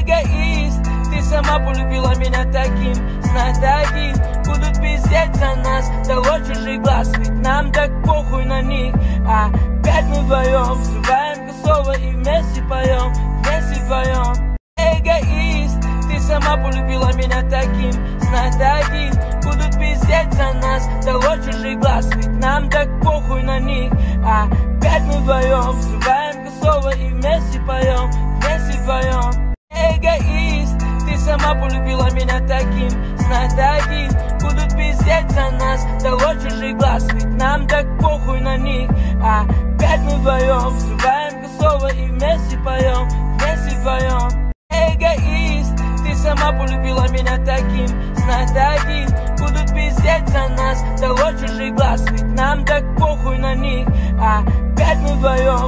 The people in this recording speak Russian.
эгоист. Ты сама полюбила меня таким, знай таких будут пиздеть за нас. Дало чужих глаз, ведь нам так похуй на них. Опять мы вдвоем взрываем косово и вместе поем, вместе вдвоем. Эгоист, ты сама полюбила меня таким, знай таких будут пиздеть за нас. Дало чужих глаз, ведь нам так похуй на них. Опять мы вдвоем взрываем косово и вместе поем, вместе вдвоем. Эгоист, ты сама полюбила меня таким, знай таких будут пиздеть за нас. Дало чужих глаз, ведь нам так похуй на них. Опять мы вдвоем взрываем косово и вместе поем, вместе вдвоем. Эгоист, ты сама полюбила меня таким, знай таких будут пиздеть за нас. Дало чужих глаз, ведь нам так похуй на них. Опять мы вдвоем